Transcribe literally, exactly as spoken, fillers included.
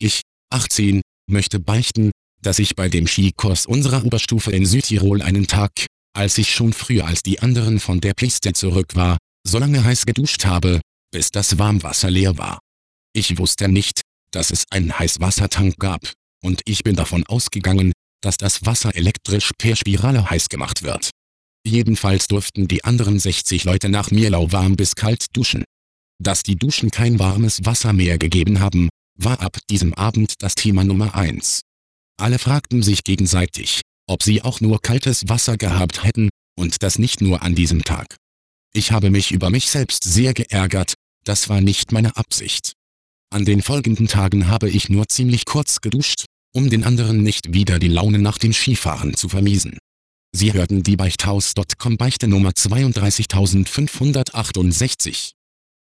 Ich, achtzehn, möchte beichten, dass ich bei dem Skikurs unserer Oberstufe in Südtirol einen Tag, als ich schon früher als die anderen von der Piste zurück war, so lange heiß geduscht habe, bis das Warmwasser leer war. Ich wusste nicht, dass es einen Heißwassertank gab, und ich bin davon ausgegangen, dass das Wasser elektrisch per Spirale heiß gemacht wird. Jedenfalls durften die anderen sechzig Leute nach mir lauwarm bis kalt duschen. Dass die Duschen kein warmes Wasser mehr gegeben haben, war ab diesem Abend das Thema Nummer eins. Alle fragten sich gegenseitig, ob sie auch nur kaltes Wasser gehabt hätten, und das nicht nur an diesem Tag. Ich habe mich über mich selbst sehr geärgert, das war nicht meine Absicht. An den folgenden Tagen habe ich nur ziemlich kurz geduscht, um den anderen nicht wieder die Laune nach dem Skifahren zu vermiesen. Sie hörten die Beichthaus Punkt com Beichte Nummer zweiunddreißigtausendfünfhundertachtundsechzig.